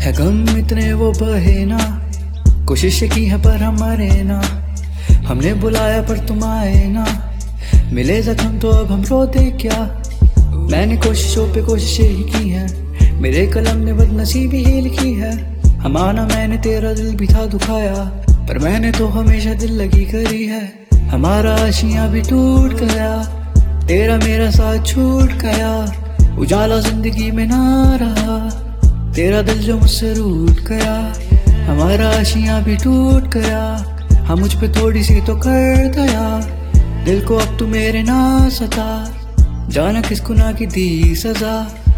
है गम इतने वो बहे ना, कोशिश की है पर हमारे ना, हमने बुलाया पर तुम आए ना, मिले जख्म तो अब हम रोते क्या। मैंने कोशिशों पे कोशिशें ही की है, मेरे कलम ने बदनसीबी ही लिखी है। हमारा मैंने तेरा दिल भी था दुखाया, पर मैंने तो हमेशा दिल लगी करी है। हमारा आशियां भी टूट गया, तेरा मेरा साथ छूट गया, उजाला जिंदगी में ना रहा, तेरा दिल जो मुझसे रूठ गया। हमारा आशियां भी टूट गया, हम मुझ पे थोड़ी सी तो कर दया, दिल को अब तू मेरे ना सता, जाना किस गुनाह की दी सजा।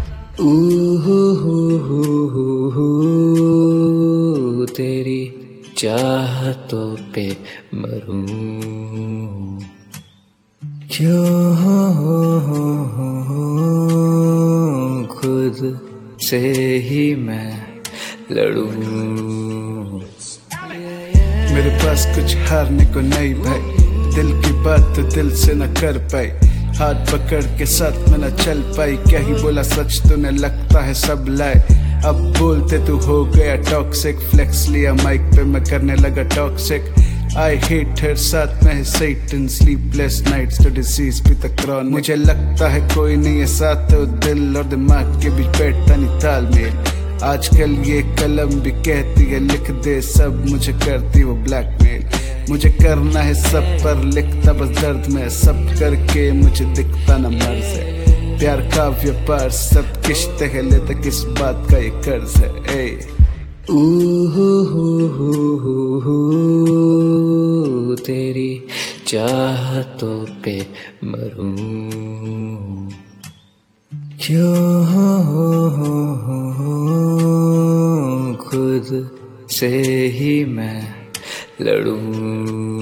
तेरी चाहतों पे मरूं, क्यों खुद से ही मैं लड़ूं। मेरे पास कुछ हारने को नहीं भाई, दिल की बात तो दिल से न कर पाई, हाथ पकड़ के साथ में न चल पाई। क्या ही बोला सच तूने, लगता है सब लाए। अब बोलते तू हो गया टॉक्सिक, फ्लेक्स लिया माइक पे मैं करने लगा टॉक्सिक। आई हेट हर साथ में है Satan, sleepless nights तो डिसीज भी तक क्रॉनिक। मुझे लगता है कोई नहीं है साथ, तो दिल और दिमाग के बीच बैठता नहीं तालमेल। आजकल ये कलम भी कहती है लिख दे सब, मुझे करती वो ब्लैकमेल। मुझे करना है सब पर लिखता बस दर्द में, सब करके मुझे दिखता न मर्ज है। प्यार का व्यापार सब किश्ते है, लेता किस बात का ये कर्ज है। तेरी चाहतों पे मरूं, क्यों खुद से ही मैं लड़ूं।